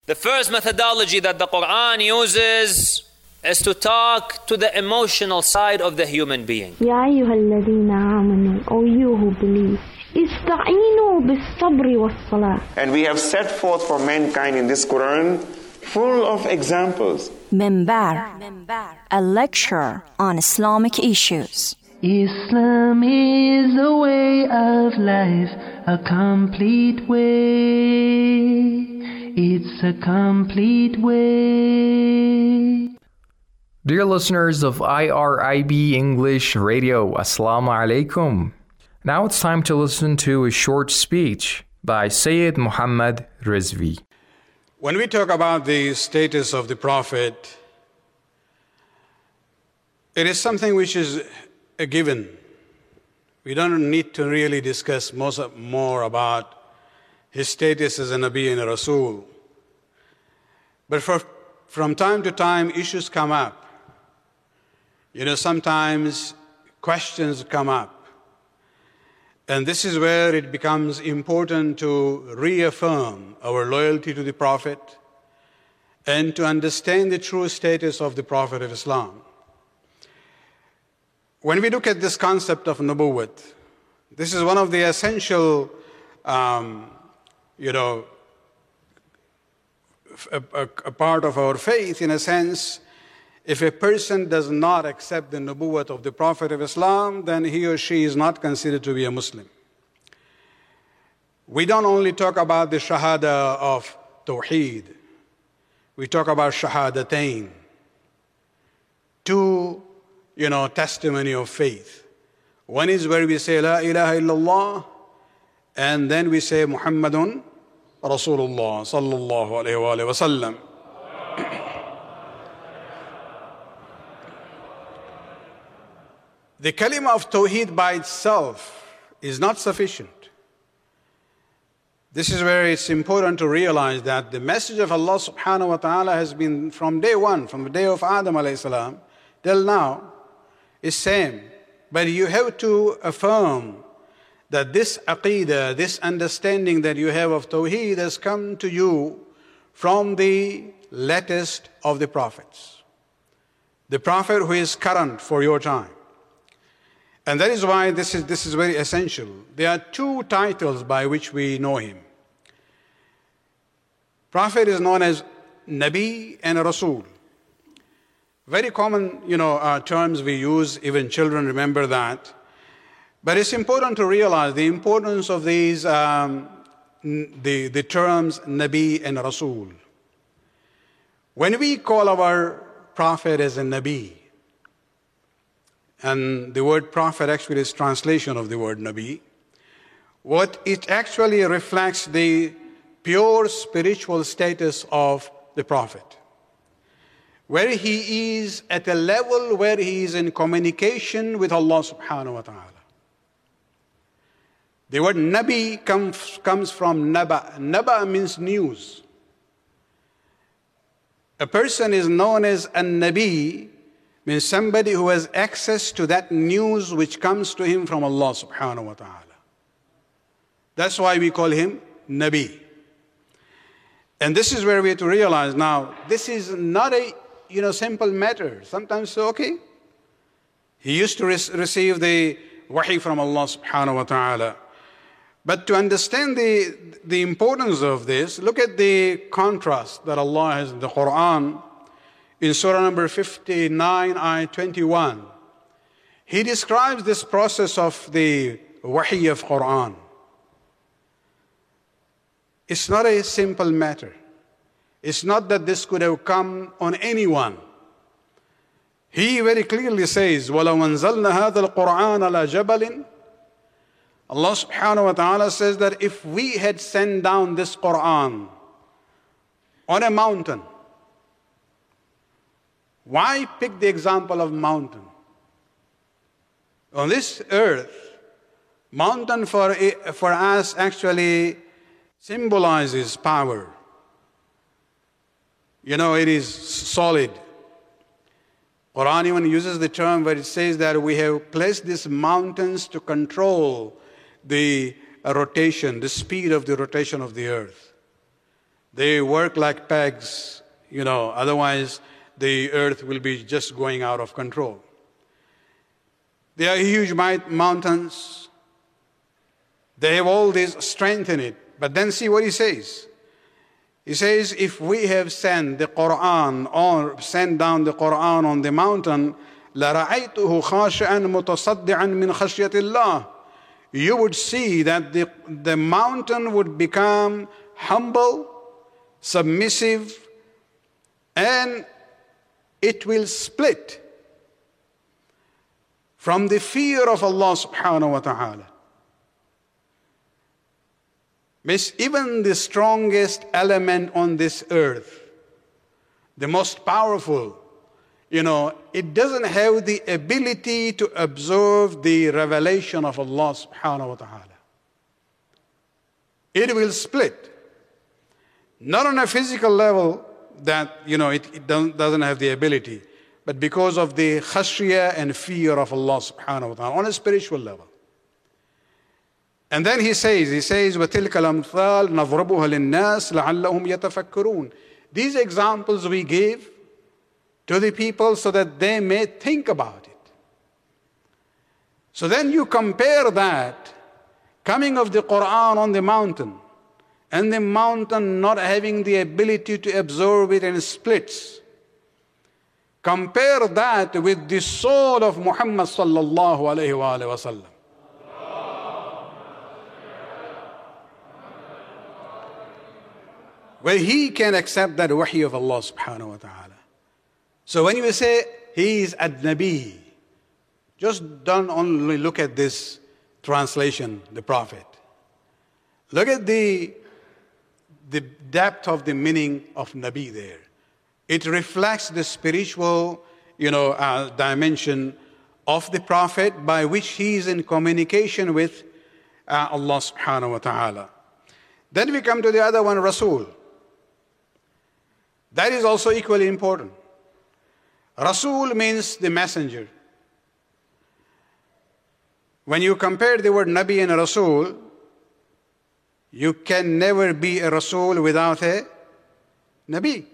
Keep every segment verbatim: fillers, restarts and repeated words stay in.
The first methodology that the Quran uses is to talk to the emotional side of the human being. يا أيها الذين آمنوا, O you who believe, استعينوا بالصبر والصلاة. And we have set forth for mankind in this Quran full of examples. Minbar, a lecture on Islamic issues. Islam is a way of life, a complete way. It's a complete way. Dear listeners of I R I B English Radio, Assalamu alaikum. Now it's time to listen to a short speech by Sayyid Muhammad Rizvi. When we talk about the status of the Prophet, it is something which is a given. We don't need to really discuss most, more about his status as a Nabi and a Rasul. But for, from time to time, issues come up. You know, sometimes questions come up. And this is where it becomes important to reaffirm our loyalty to the Prophet and to understand the true status of the Prophet of Islam. When we look at this concept of nubuwwat, this is one of the essential, um, you know, a, a, a part of our faith, in a sense. If a person does not accept the nubuwwat of the Prophet of Islam, then he or she is not considered to be a Muslim. We don't only talk about the shahada of Tawheed. We talk about shahadatain, two, you know, testimony of faith. One is where we say La ilaha illallah, and then we say Muhammadun Rasulullah sallallahu alayhi wa alayhi wa sallam. The kalima of Tawheed by itself is not sufficient. This is where it's important to realize that the message of Allah subhanahu wa ta'ala has been from day one, from the day of Adam alayhi salam, till now, is same. But you have to affirm that this aqeedah, this understanding that you have of Tawheed has come to you from the latest of the prophets. The prophet who is current for your time. And that is why this is, this is very essential. There are two titles by which we know him. Prophet is known as Nabi and Rasul. Very common, you know, uh, terms we use, even children remember that. But it's important to realize the importance of these, um, the, the terms Nabi and Rasul. When we call our Prophet as a Nabi, and the word prophet actually is translation of the word Nabi, what it actually reflects the pure spiritual status of the Prophet, where he is at a level where he is in communication with Allah subhanahu wa ta'ala. The word Nabi comes, comes from Naba. Naba means news. A person is known as a Nabi, means somebody who has access to that news which comes to him from Allah subhanahu wa ta'ala. That's why we call him Nabi. And this is where we have to realize now, this is not a you know simple matter. Sometimes, okay, he used to re- receive the wahi from Allah subhanahu wa ta'ala. But to understand the, the importance of this, look at the contrast that Allah has in the Quran. In Surah number fifty-nine, ayah twenty-one, He describes this process of the wahi of Quran. It's not a simple matter. It's not that this could have come on anyone. He very clearly says, وَلَوْ أَنزَلْنَا هَذَا الْقُرْآنَ عَلَى جَبَلٍ. Allah subhanahu wa ta'ala says that if we had sent down this Quran on a mountain, why pick the example of mountain? On this earth, mountain for, for us actually symbolizes power. You know, it is solid. Quran even uses the term where it says that we have placed these mountains to control the rotation, the speed of the rotation of the earth. They work like pegs, you know, otherwise the earth will be just going out of control. They are huge mountains. They have all this strength in it. But then see what he says. He says, if we have sent the Quran or sent down the Quran on the mountain, لَرَأَيْتُهُ خَاشِعًا مُتَصَدِّعًا مِنْ خَشْيَةِ اللَّهِ. You would see that the, the mountain would become humble, submissive, and it will split from the fear of Allah subhanahu wa ta'ala. Miss, even the strongest element on this earth, the most powerful, you know, it doesn't have the ability to absorb the revelation of Allah subhanahu wa ta'ala. It will split. Not on a physical level that, you know, it, it doesn't, doesn't have the ability, but because of the khashya and fear of Allah subhanahu wa ta'ala, on a spiritual level. And then he says, he says, وَتِلْكَ الْأَمْثَالِ نَضْرَبُهَا لِلنَّاسِ لَعَلَّهُمْ يَتَفَكَّرُونَ. These examples we give to the people so that they may think about it. So then you compare that coming of the Quran on the mountain and the mountain not having the ability to absorb it and splits. Compare that with the soul of Muhammad sallallahu alayhi wa sallam. Where he can accept that wahi of Allah subhanahu wa ta'ala. So when you say he is ad-Nabi, just don't only look at this translation, the Prophet. Look at the, the depth of the meaning of Nabi there. It reflects the spiritual, you know, uh, dimension of the Prophet by which he is in communication with uh, Allah subhanahu wa ta'ala. Then we come to the other one, Rasul. That is also equally important. Rasul means the messenger. When you compare the word Nabi and Rasul, you can never be a Rasul without a Nabi.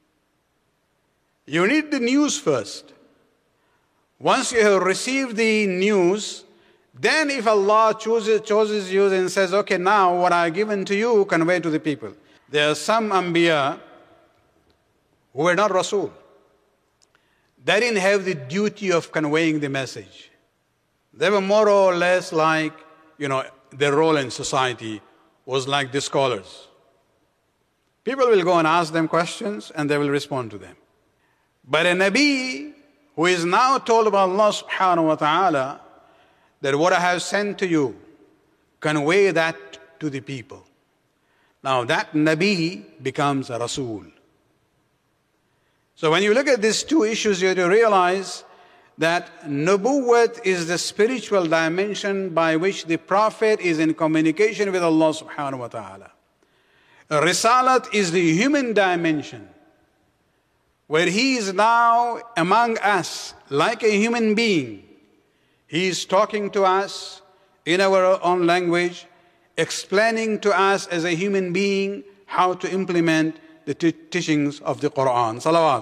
You need the news first. Once you have received the news, then if Allah chooses, chooses you and says, okay, now what I have given to you, convey to the people. There are some Anbiya who were not Rasul. They didn't have the duty of conveying the message. They were more or less like, you know, their role in society was like the scholars. People will go and ask them questions and they will respond to them. But a Nabi who is now told by Allah subhanahu wa ta'ala that what I have sent to you, convey that to the people. Now that Nabi becomes a Rasul. So when you look at these two issues, you have to realize that Nubuwwat is the spiritual dimension by which the Prophet is in communication with Allah subhanahu wa ta'ala. Risalat is the human dimension, where he is now among us like a human being. He is talking to us in our own language, explaining to us as a human being how to implement the t- teachings of the Quran. Salawat.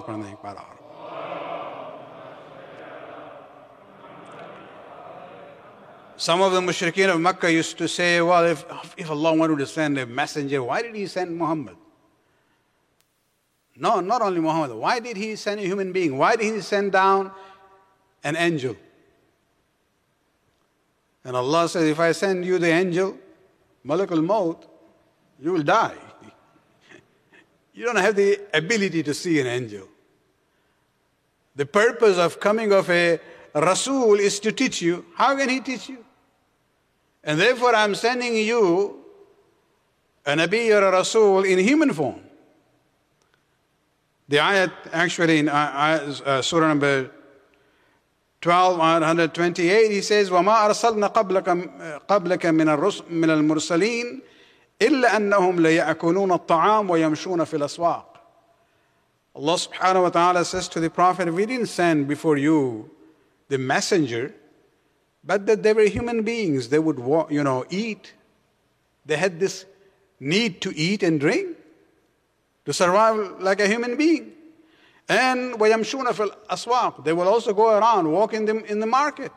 Some of the mushrikeen of Makkah used to say, well, if, if Allah wanted to send a messenger, why did he send Muhammad? No, not only Muhammad. Why did he send a human being? Why did he send down an angel? And Allah says, if I send you the angel, Malak al-Maut, you will die. You don't have the ability to see an angel. The purpose of coming of a Rasul is to teach you. How can he teach you? And therefore I'm sending you a Nabi or a Rasul in human form. The ayat actually in uh, surah number twelve, one twenty-eight, he says, وَمَا أَرْسَلْنَا قَبْلَكَ قَبْلَكَ مِنَ الْمُرْسَلِينَ إِلَّا أَنَّهُمْ لَيَأْكُلُونَ الطَّعَامَ وَيَمْشُونَ فِي الْأَسْوَاقِ. Allah subhanahu wa ta'ala says to the Prophet, we didn't send before you the messenger, but that they were human beings. They would, you know, eat. They had this need to eat and drink. to survive like a human being. And وَيَمْشُونَ فِي الْأَسْوَاقِ, they will also go around, walk in the, in the market,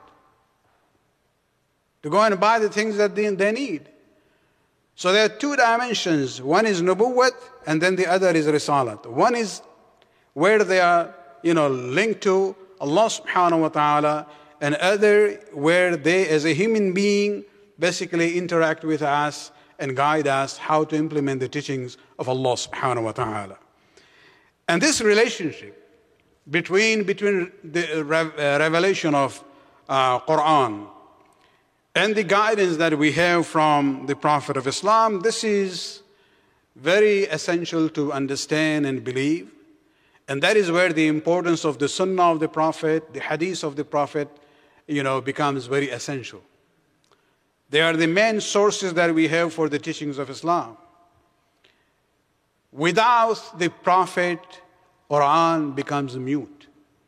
to go and buy the things that they, they need. So there are two dimensions. One is nubuwwat, and then the other is risalat. One is where they are, you know, linked to Allah subhanahu wa ta'ala, and other where they, as a human being, basically interact with us and guide us how to implement the teachings of Allah subhanahu wa ta'ala. And this relationship between, between the revelation of uh, Quran and the guidance that we have from the Prophet of Islam, this is very essential to understand and believe. And that is where the importance of the Sunnah of the Prophet, the Hadith of the Prophet, you know, becomes very essential. They are the main sources that we have for the teachings of Islam. Without the Prophet, Quran becomes mute.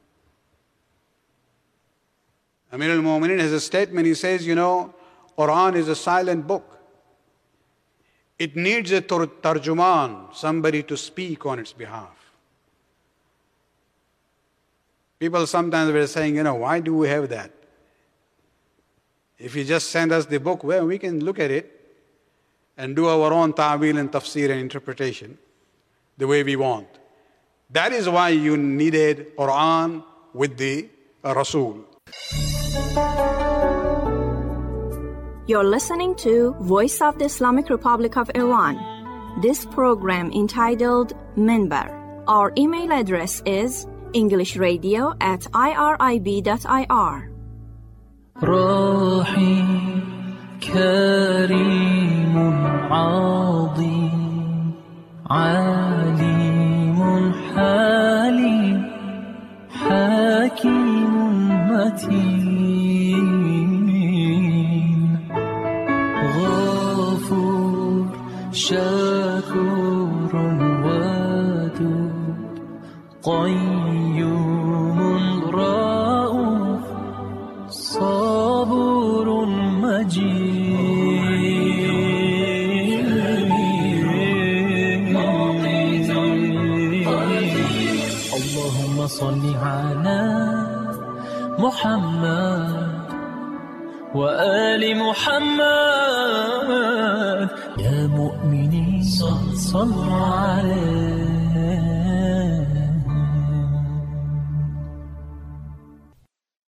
Amir al-Mu'mineen has a statement, he says, you know, Quran is a silent book. It needs a tarjuman, somebody to speak on its behalf. People sometimes were saying, you know, why do we have that? If you just send us the book, well, we can look at it and do our own ta'wil and tafsir and interpretation the way we want. That is why you needed Quran with the uh, Rasul. You're listening to Voice of the Islamic Republic of Iran. This program entitled Minbar. Our email address is englishradio at irib dot ir. رحيم كريم عظيم عليم حليم حكيم متين غفور شكور ودود قيوم رؤوف صبور مجيد اللهم صل على محمد وآل محمد يا مؤمنين صلوا عليه